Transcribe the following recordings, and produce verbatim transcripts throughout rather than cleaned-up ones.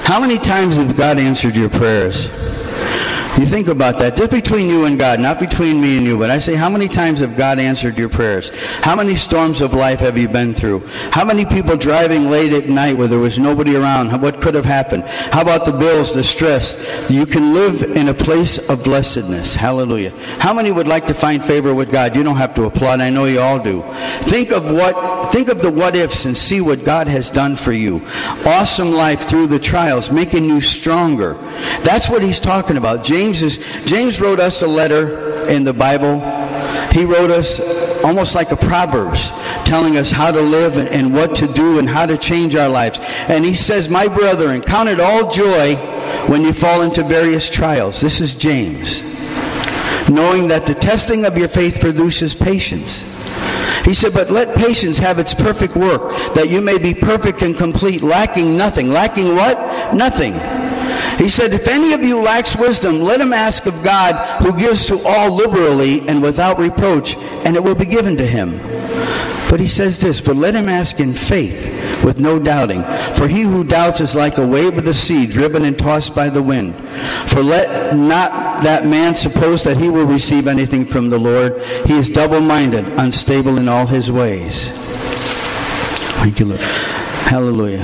How many times has God answered your prayers? You think about that, just between you and God, not between me and you, but I say, how many times have God answered your prayers? How many storms of life have you been through? How many people driving late at night where there was nobody around? What could have happened? How about the bills, the stress? You can live in a place of blessedness. Hallelujah. How many would like to find favor with God? You don't have to applaud. I know you all do. Think of what, think of the what ifs and see what God has done for you. Awesome life through the trials, making you stronger. That's what he's talking about. James is, James wrote us a letter in the Bible. He wrote us almost like a Proverbs, telling us how to live and, and what to do and how to change our lives. And he says, my brethren, count it all joy when you fall into various trials. This is James. Knowing that the testing of your faith produces patience. He said, but let patience have its perfect work, that you may be perfect and complete, lacking nothing. Lacking what? Nothing. He said, if any of you lacks wisdom, let him ask of God, who gives to all liberally and without reproach, and it will be given to him. But he says this, but let him ask in faith, with no doubting. For he who doubts is like a wave of the sea, driven and tossed by the wind. For let not that man suppose that he will receive anything from the Lord. He is double-minded, unstable in all his ways. Thank you, Lord. Hallelujah.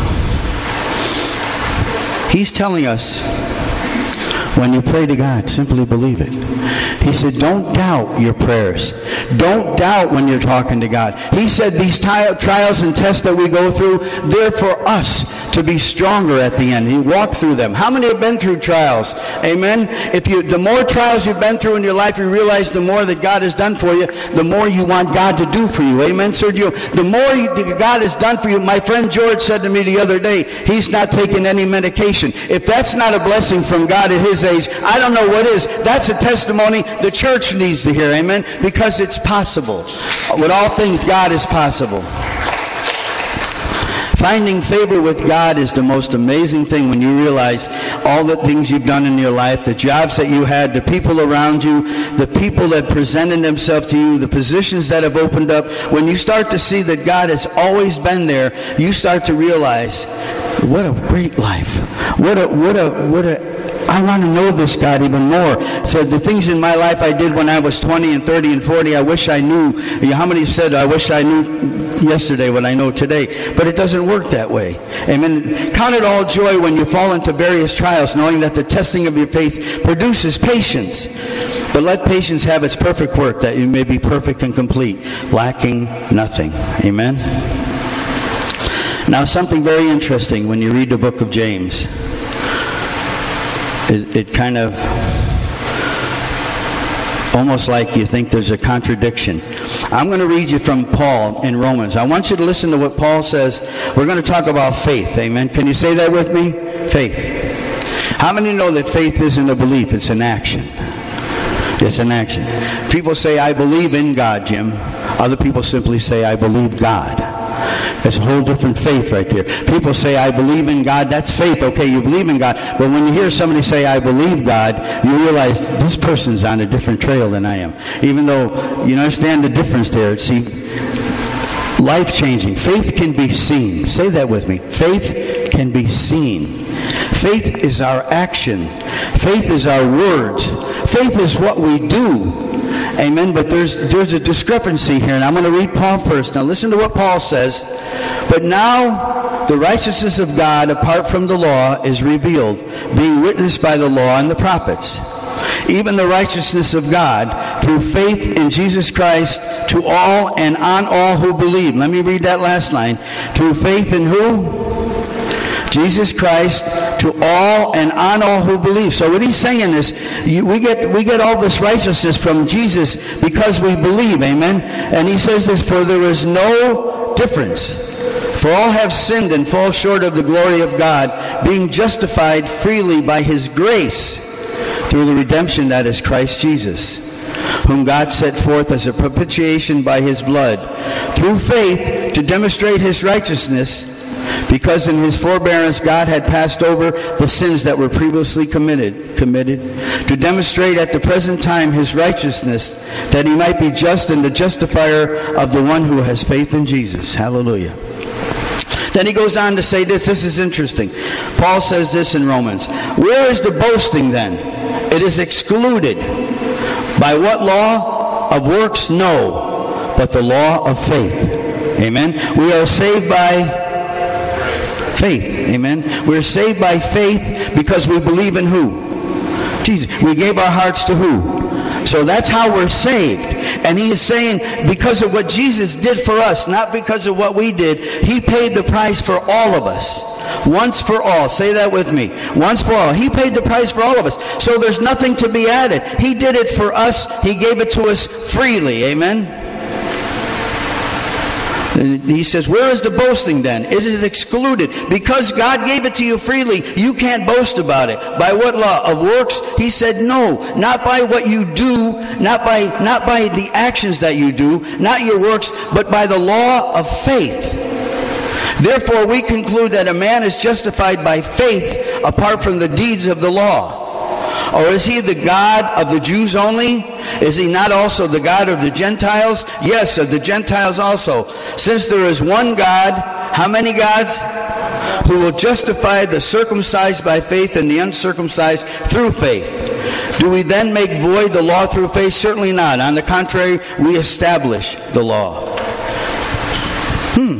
He's telling us, when you pray to God, simply believe it. He said, don't doubt your prayers. Don't doubt when you're talking to God. He said these trials and tests that we go through, they're for us to be stronger at the end. He walked through them. How many have been through trials? Amen? If you, the more trials you've been through in your life, you realize the more that God has done for you, the more you want God to do for you. Amen, sir? You, the more you, God has done for you, my friend George said to me the other day, he's not taking any medication. If that's not a blessing from God at his age, I don't know what is. That's a testimony the church needs to hear. Amen? Because it's possible. With all things, God is possible. Finding favor with God is the most amazing thing when you realize all the things you've done in your life, the jobs that you had, the people around you, the people that presented themselves to you, the positions that have opened up. When you start to see that God has always been there, you start to realize, what a great life. What a, what a, what a, I want to know this God even more. So the things in my life I did when I was twenty and thirty and forty, I wish I knew. How many said, I wish I knew yesterday what I know today? But it doesn't work that way. Amen. Count it all joy when you fall into various trials, knowing that the testing of your faith produces patience. But let patience have its perfect work, that you may be perfect and complete, lacking nothing. Amen. Now, something very interesting when you read the book of James. It, it kind of, almost like you think there's a contradiction. I'm going to read you from Paul in Romans. I want you to listen to what Paul says. We're going to talk about faith. Amen. Can you say that with me? Faith. How many know that faith isn't a belief? It's an action. It's an action. People say, I believe in God, Jim. Other people simply say, I believe God. That's a whole different faith right there. People say, I believe in God. That's faith. Okay, you believe in God. But when you hear somebody say, I believe God, you realize this person's on a different trail than I am. Even though you understand the difference there. See, life-changing. Faith can be seen. Say that with me. Faith can be seen. Faith is our action. Faith is our words. Faith is what we do. Amen. But there's there's a discrepancy here, and I'm going to read Paul first. Now listen to what Paul says. But now the righteousness of God apart from the law is revealed, being witnessed by the law and the prophets. Even the righteousness of God through faith in Jesus Christ to all and on all who believe. Let me read that last line. Through faith in who? Jesus Christ to all and on all who believe. So what he's saying is, you, we get we get all this righteousness from Jesus because we believe. Amen. And he says this, for there is no difference. For all have sinned and fall short of the glory of God, being justified freely by his grace through the redemption that is Christ Jesus, whom God set forth as a propitiation by his blood, through faith to demonstrate his righteousness, because in his forbearance God had passed over the sins that were previously committed, committed, to demonstrate at the present time his righteousness, that he might be just and the justifier of the one who has faith in Jesus. Hallelujah. Then he goes on to say this. This is interesting. Paul says this in Romans. Where is the boasting then? It is excluded. By what law? Of works? No. But the law of faith. Amen. We are saved by faith. Amen. We're saved by faith because we believe in who? Jesus. We gave our hearts to who? So that's how we're saved. And he is saying because of what Jesus did for us, not because of what we did. He paid the price for all of us. Once for all. Say that with me. Once for all. He paid the price for all of us. So there's nothing to be added. He did it for us. He gave it to us freely. Amen. And he says, where is the boasting then? Is it excluded? Because God gave it to you freely, you can't boast about it. By what law? Of works? He said, no. Not by what you do, not by, not by the actions that you do, not your works, but by the law of faith. Therefore, we conclude that a man is justified by faith apart from the deeds of the law. Or is he the God of the Jews only? Is he not also the God of the Gentiles? Yes, of the Gentiles also. Since there is one God, how many gods? Who will justify the circumcised by faith and the uncircumcised through faith. Do we then make void the law through faith? Certainly not. On the contrary, we establish the law. Hmm.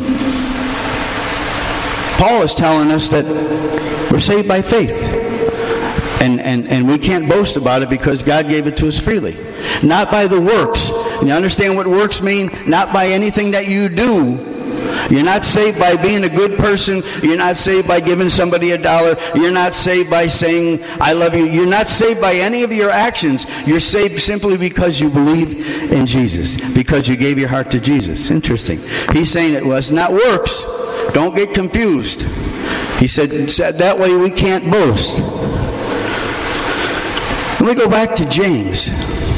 Paul is telling us that we're saved by faith. And, and, and we can't boast about it because God gave it to us freely. Not by the works. You understand what works mean? Not by anything that you do. You're not saved by being a good person. You're not saved by giving somebody a dollar. You're not saved by saying, I love you. You're not saved by any of your actions. You're saved simply because you believe in Jesus. Because you gave your heart to Jesus. Interesting. He's saying it was not works. Don't get confused. He said, that way we can't boast. Let me go back to James.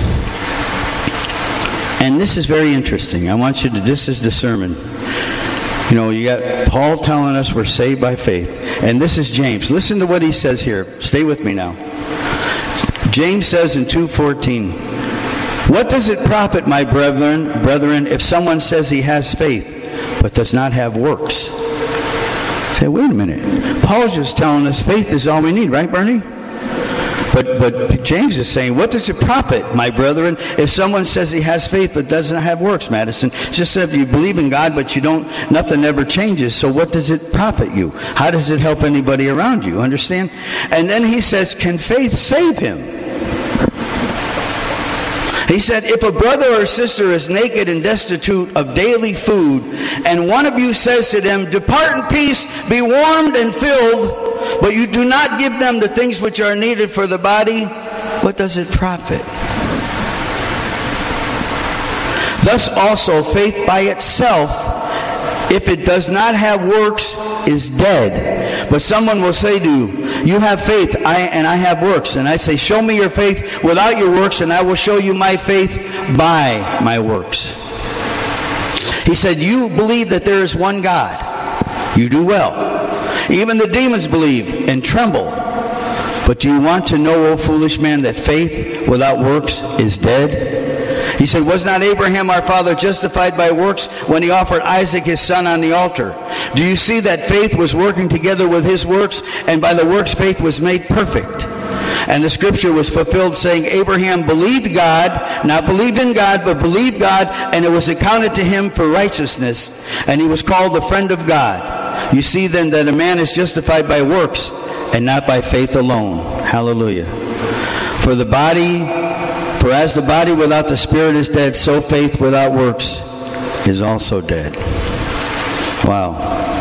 And this is very interesting. I want you to, this is the sermon. You know, you got Paul telling us we're saved by faith. And this is James. Listen to what he says here. Stay with me now. James says in two fourteen, what does it profit, my brethren, brethren, if someone says he has faith, but does not have works? Say, wait a minute. Paul's just telling us faith is all we need, right, Bernie? But but James is saying, what does it profit, my brethren, if someone says he has faith but doesn't have works, Madison? Just said you believe in God, but you don't, nothing ever changes. So what does it profit you? How does it help anybody around you? Understand? And then he says, can faith save him? He said, if a brother or sister is naked and destitute of daily food, and one of you says to them, depart in peace, be warmed and filled, but you do not give them the things which are needed for the body, what does it profit? Thus also faith by itself, if it does not have works, is dead. But someone will say to you, you have faith I, and I have works. And I say, show me your faith without your works, and I will show you my faith by my works. He said, you believe that there is one God. You do well. Even the demons believe and tremble. But do you want to know, O foolish man, that faith without works is dead? He said, was not Abraham our father justified by works when he offered Isaac his son on the altar? Do you see that faith was working together with his works, and by the works faith was made perfect? And the scripture was fulfilled, saying, Abraham believed God, not believed in God, but believed God, and it was accounted to him for righteousness, and he was called the friend of God. You see then that a man is justified by works, and not by faith alone. Hallelujah. For the body, for as the body without the spirit is dead, so faith without works is also dead. Wow.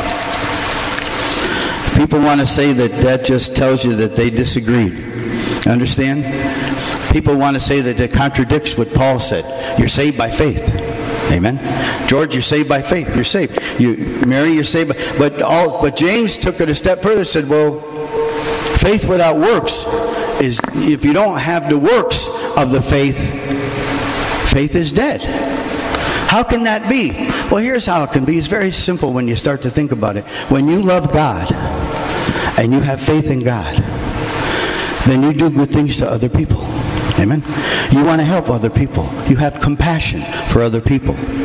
People want to say that that just tells you that they disagreed. Understand? People want to say that it contradicts what Paul said. You're saved by faith. Amen. George, you're saved by faith. You're saved. You, Mary, you're saved by, but all, but James took it a step further and said, well, faith without works is, if you don't have the works of the faith, faith is dead. How can that be? Well, here's how it can be. It's very simple when you start to think about it. When you love God and you have faith in God, then you do good things to other people. Amen. You want to help other people. You have compassion for other people.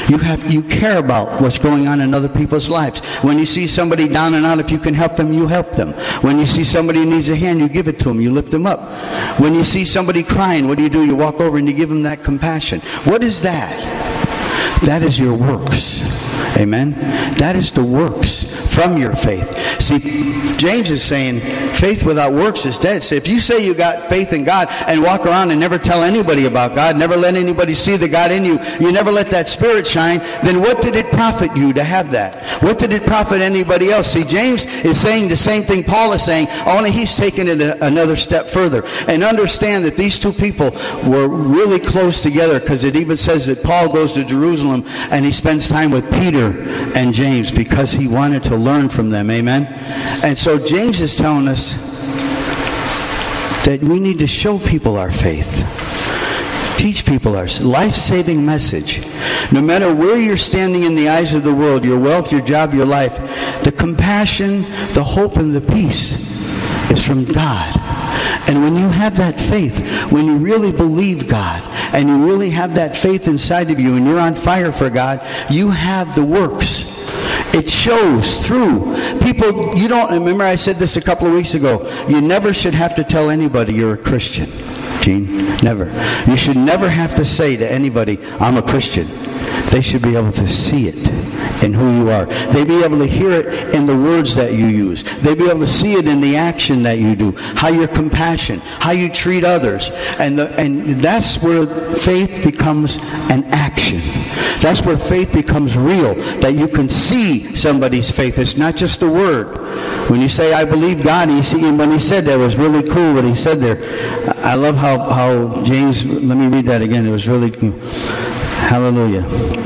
You have, you care about what's going on in other people's lives. When you see somebody down and out, if you can help them, you help them. When you see somebody who needs a hand, you give it to them. You lift them up. When you see somebody crying, what do you do? You walk over and you give them that compassion. What is that? That is your works. Amen? That is the works from your faith. See, James is saying faith without works is dead. So if you say you got faith in God and walk around and never tell anybody about God, never let anybody see the God in you, you never let that Spirit shine, then what did it profit you to have that? What did it profit anybody else? See, James is saying the same thing Paul is saying, only he's taking it a, another step further. And understand that these two people were really close together, because it even says that Paul goes to Jerusalem and he spends time with Peter and James because he wanted to learn from them. Amen? And so James is telling us that we need to show people our faith. Teach people our life-saving message. No matter where you're standing in the eyes of the world, your wealth, your job, your life, the compassion, the hope, and the peace is from God. And when you have that faith, when you really believe God, and you really have that faith inside of you, and you're on fire for God, you have the works. It shows through. People, you don't, remember I said this a couple of weeks ago, you never should have to tell anybody you're a Christian. Gene, never. You should never have to say to anybody, I'm a Christian. They should be able to see it in who you are. They'd be able to hear it in the words that you use. They'd be able to see it in the action that you do, how you're compassion, how you treat others. And, the, and that's where faith becomes an action. That's where faith becomes real, that you can see somebody's faith. It's not just a word. When you say, I believe God, you see, and when he said that, it was really cool what he said there. I love how, how James, let me read that again. It was really cool. Hallelujah.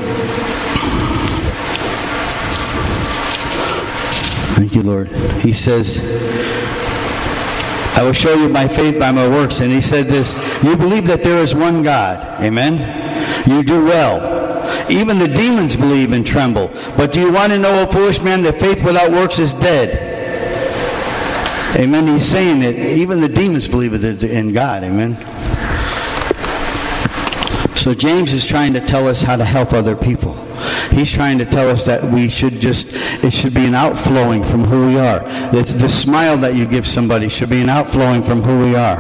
Thank you, Lord. He says, I will show you my faith by my works. And he said this, you believe that there is one God. Amen? You do well. Even the demons believe and tremble. But do you want to know, O foolish man, that faith without works is dead? Amen? He's saying that even the demons believe in God. Amen? So James is trying to tell us how to help other people. He's trying to tell us that we should just, it should be an outflowing from who we are. The, the smile that you give somebody should be an outflowing from who we are.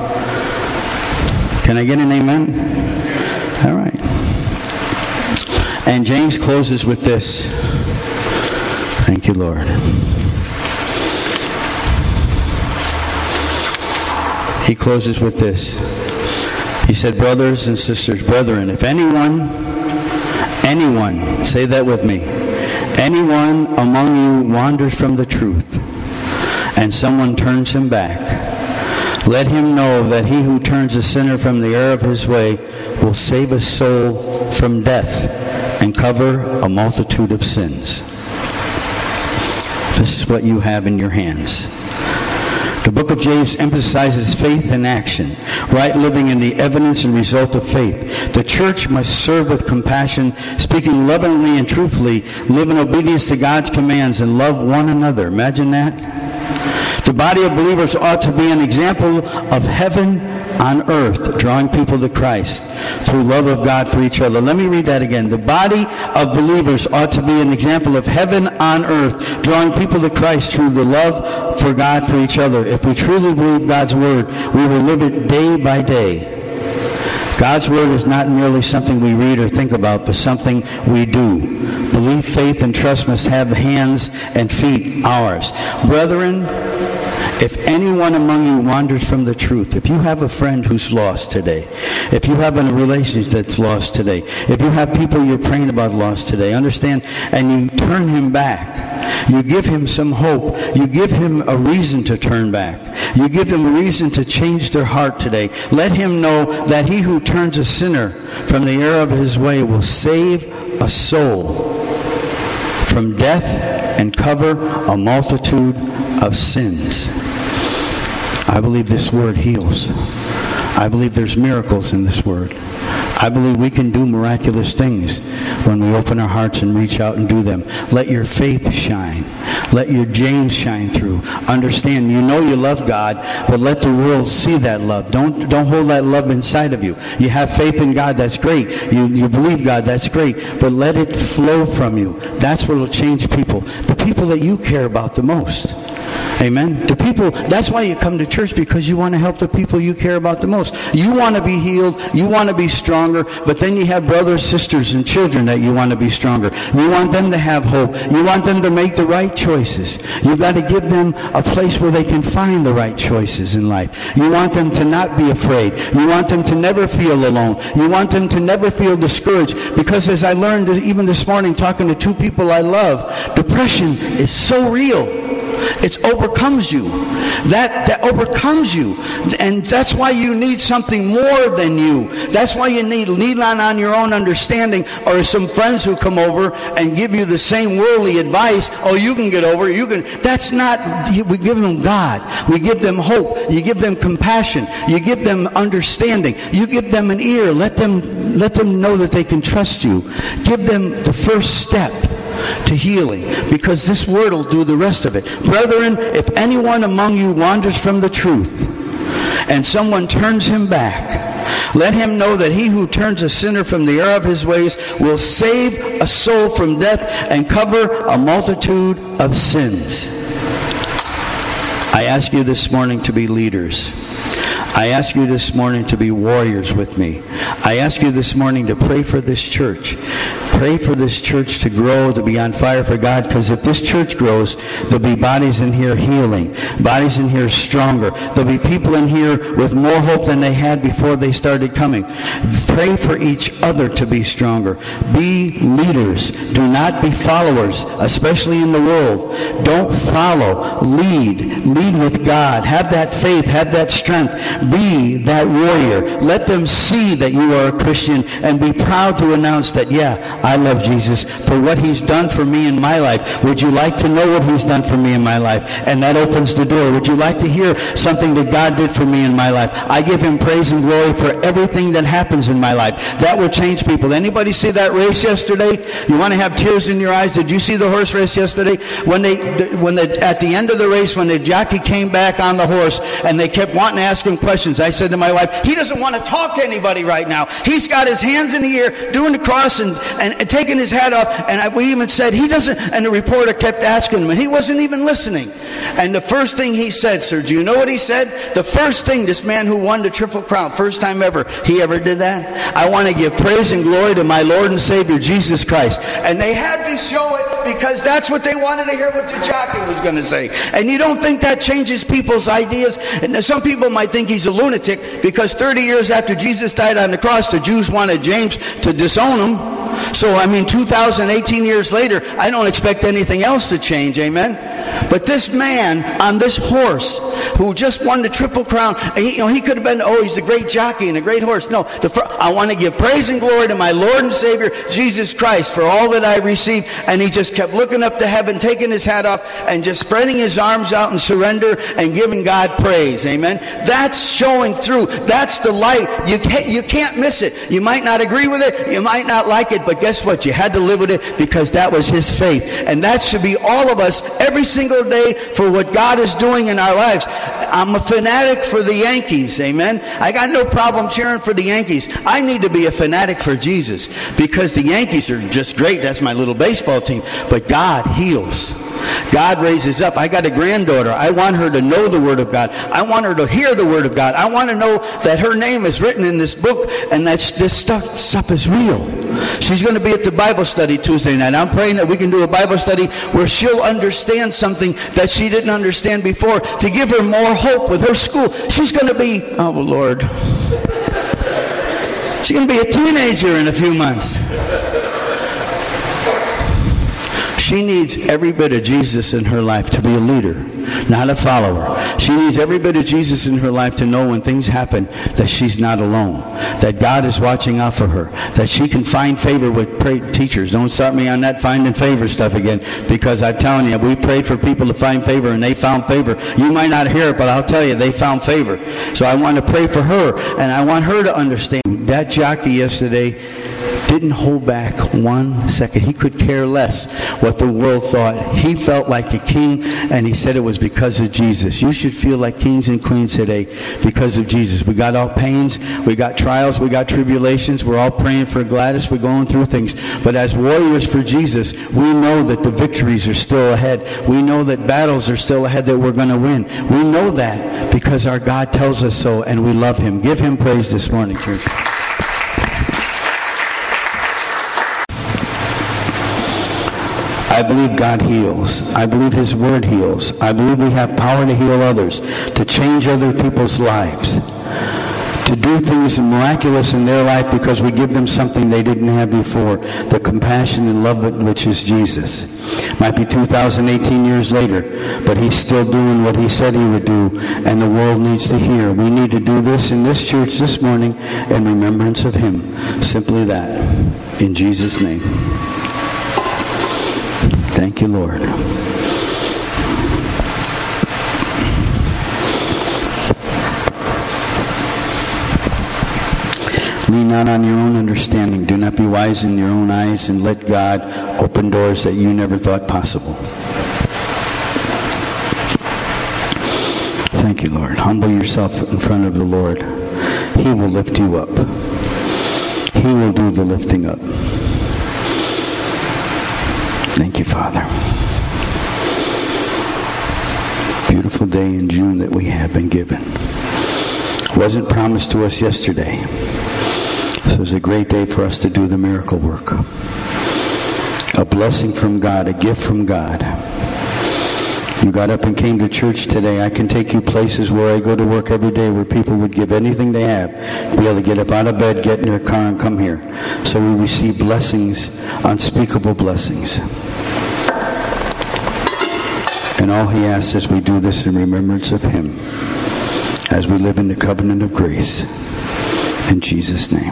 Can I get an amen? All right. And James closes with this. Thank you, Lord. He closes with this. He said, brothers and sisters, brethren, if anyone, anyone, say that with me, anyone among you wanders from the truth, and someone turns him back, let him know that he who turns a sinner from the error of his way will save a soul from death and cover a multitude of sins. This is what you have in your hands. The book of James emphasizes faith and action, right living in the evidence and result of faith. The church must serve with compassion, speaking lovingly and truthfully, live in obedience to God's commands, and love one another. Imagine that. The body of believers ought to be an example of heaven on earth, drawing people to Christ through love of God for each other. Let me read that again. The body of believers ought to be an example of heaven on earth, drawing people to Christ through the love for God for each other. If we truly believe God's word, we will live it day by day. God's word is not merely something we read or think about, but something we do. Belief, faith, and trust must have hands and feet, ours. Brethren, if anyone among you wanders from the truth, if you have a friend who's lost today, if you have a relationship that's lost today, if you have people you're praying about lost today, understand, and you turn him back, you give him some hope, you give him a reason to turn back, you give him a reason to change their heart today, let him know that he who turns a sinner from the error of his way will save a soul from death and cover a multitude of sins. I believe this word heals. I believe there's miracles in this word. I believe we can do miraculous things when we open our hearts and reach out and do them. Let your faith shine. Let your James shine through. Understand, you know you love God, but let the world see that love. Don't don't hold that love inside of you. You have faith in God, that's great. You, you believe God, that's great. But let it flow from you. That's what will change people. The people that you care about the most. Amen. The people, that's why you come to church, because you want to help the people you care about the most. You want to be healed, you want to be stronger, but then you have brothers, sisters, and children that you want to be stronger. You want them to have hope. You want them to make the right choices. You've got to give them a place where they can find the right choices in life. You want them to not be afraid. You want them to never feel alone. You want them to never feel discouraged, because as I learned even this morning talking to two people I love, depression is so real. It overcomes you. That, that overcomes you. And that's why you need something more than you. That's why you need lean on on your own understanding, or some friends who come over and give you the same worldly advice. Oh, you can get over it. You can. That's not, we give them God. We give them hope. You give them compassion. You give them understanding. You give them an ear. Let them, let them know that they can trust you. Give them the first step to healing, because this word will do the rest of it. Brethren, if anyone among you wanders from the truth, and someone turns him back, let him know that he who turns a sinner from the error of his ways will save a soul from death and cover a multitude of sins. I ask you this morning to be leaders. I ask you this morning to be warriors with me. I ask you this morning to pray for this church. Pray for this church to grow, to be on fire for God, because if this church grows, there'll be bodies in here healing, bodies in here stronger. There'll be people in here with more hope than they had before they started coming. Pray for each other to be stronger. Be leaders. Do not be followers, especially in the world. Don't follow. Lead. Lead with God. Have that faith. Have that strength. Be that warrior. Let them see that you are a Christian, and be proud to announce that, yeah, I love Jesus for what he's done for me in my life. Would you like to know what he's done for me in my life? And that opens the door. Would you like to hear something that God did for me in my life? I give him praise and glory for everything that happens in my life. That will change people. Anybody see that race yesterday? You want to have tears in your eyes? Did you see the horse race yesterday? When they, when they, at the end of the race, when the jockey came back on the horse and they kept wanting to ask him questions, I said to my wife, he doesn't want to talk to anybody right now. He's got his hands in the air doing the cross and, and And taking his hat off, and we even said he doesn't, and the reporter kept asking him, and he wasn't even listening. And the first thing he said, sir, do you know what he said? The first thing, this man who won the Triple Crown, first time ever, he ever did that? I want to give praise and glory to my Lord and Savior, Jesus Christ. And they had to show it, because that's what they wanted to hear what the jockey was going to say. And you don't think that changes people's ideas? And some people might think he's a lunatic, because thirty years after Jesus died on the cross, the Jews wanted James to disown him. So, I mean, two thousand eighteen years later, I don't expect anything else to change, amen? But this man on this horse who just won the Triple Crown, he, you know, he could have been, oh, he's a great jockey and a great horse. No, the, I want to give praise and glory to my Lord and Savior, Jesus Christ, for all that I received. And he just kept looking up to heaven, taking his hat off, and just spreading his arms out in surrender and giving God praise, amen? That's showing through. That's the light. You can't, you can't miss it. You might not agree with it. You might not like it. But guess what? You had to live with it, because that was his faith. And that should be all of us every single day for what God is doing in our lives. I'm a fanatic for the Yankees, amen? I got no problem cheering for the Yankees. I need to be a fanatic for Jesus, because the Yankees are just great. That's my little baseball team. But God heals. God raises up. I got a granddaughter. I want her to know the Word of God. I want her to hear the Word of God. I want to know that her name is written in this book, and that this stuff, stuff is real. She's going to be at the Bible study Tuesday night. I'm praying that we can do a Bible study where she'll understand something that she didn't understand before, to give her more hope with her school. She's going to be, oh Lord, she's going to be a teenager in a few months. She needs every bit of Jesus in her life to be a leader. not a follower. She needs every bit of Jesus in her life to know when things happen that she's not alone, that God is watching out for her, that she can find favor with pray- teachers. Don't start me on that finding favor stuff again, because I'm telling you, we prayed for people to find favor, and they found favor. You might not hear it, but I'll tell you, they found favor. So I want to pray for her, and I want her to understand. That jockey yesterday didn't hold back one second. He could care less what the world thought. He felt like a king, and he said it was because of Jesus. You should feel like kings and queens today because of Jesus. We got all pains, we got trials, we got tribulations. We're all praying for Gladys. We're going through things. But as warriors for Jesus, we know that the victories are still ahead. We know that battles are still ahead that we're going to win. We know that because our God tells us so, and we love him. Give him praise this morning, church. I believe God heals. I believe his word heals. I believe we have power to heal others, to change other people's lives, to do things miraculous in their life because we give them something they didn't have before, the compassion and love which is Jesus. Might be two thousand eighteen years later, but he's still doing what he said he would do, and the world needs to hear. We need to do this in this church this morning in remembrance of him. Simply that. In Jesus' name. Thank you, Lord. Lean not on your own understanding. Do not be wise in your own eyes, and let God open doors that you never thought possible. Thank you, Lord. Humble yourself in front of the Lord. He will lift you up. He will do the lifting up. Thank you, Father. Beautiful day in June that we have been given. Wasn't promised to us yesterday. So it's a great day for us to do the miracle work. A blessing from God, a gift from God. You got up and came to church today. I can take you places where I go to work every day where people would give anything they have to be able to get up out of bed, get in their car, and come here. So we receive blessings, unspeakable blessings. And all he asks is we do this in remembrance of him as we live in the covenant of grace. In Jesus' name.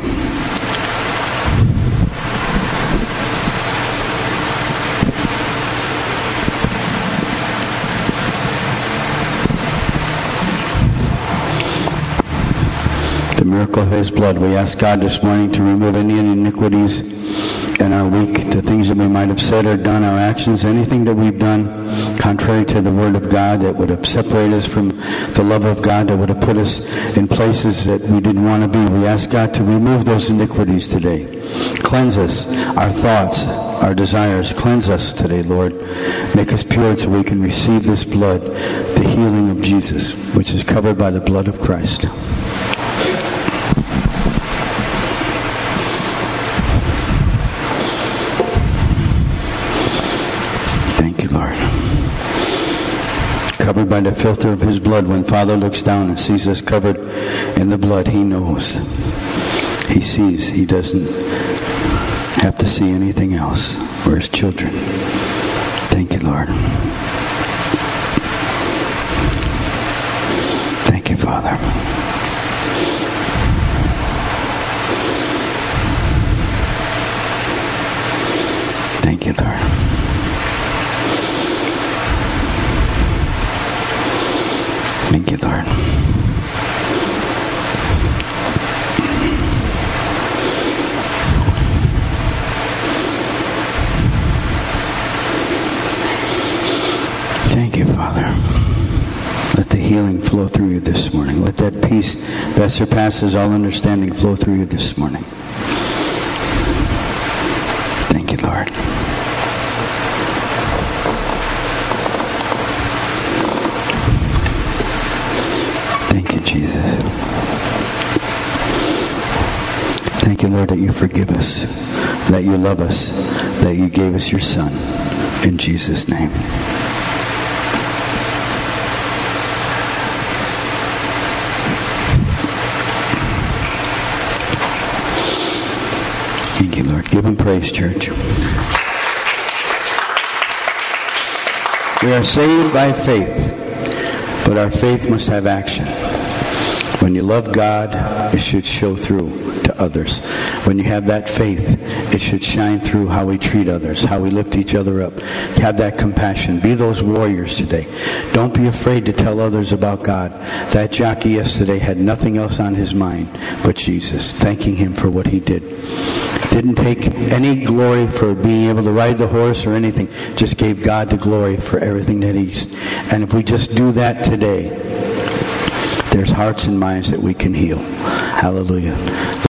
The miracle of his blood. We ask God this morning to remove any iniquities in our week, the things that we might have said or done, our actions, anything that we've done contrary to the word of God that would have separated us from the love of God, that would have put us in places that we didn't want to be. We ask God to remove those iniquities today. Cleanse us, our thoughts, our desires. Cleanse us today, Lord. Make us pure so we can receive this blood, the healing of Jesus, which is covered by the blood of Christ. Covered by the filter of his blood. When Father looks down and sees us covered in the blood, he knows. He sees. He doesn't have to see anything else. We're his children. Thank you, Lord. Thank you, Father. Thank you, Lord. Thank you, Lord. Thank you, Father. Let the healing flow through you this morning. Let that peace that surpasses all understanding flow through you this morning. Thank you, Lord. Thank you, Jesus. Thank you, Lord, that you forgive us, that you love us, that you gave us your Son. In Jesus' name. Thank you, Lord. Give him praise, church. We are saved by faith. But our faith must have action. When you love God, it should show through to others. When you have that faith, it should shine through how we treat others, how we lift each other up. Have that compassion. Be those warriors today. Don't be afraid to tell others about God. That jockey yesterday had nothing else on his mind but Jesus, thanking him for what he did. Didn't take any glory for being able to ride the horse or anything. Just gave God the glory for everything that he's... And if we just do that today, there's hearts and minds that we can heal. Hallelujah.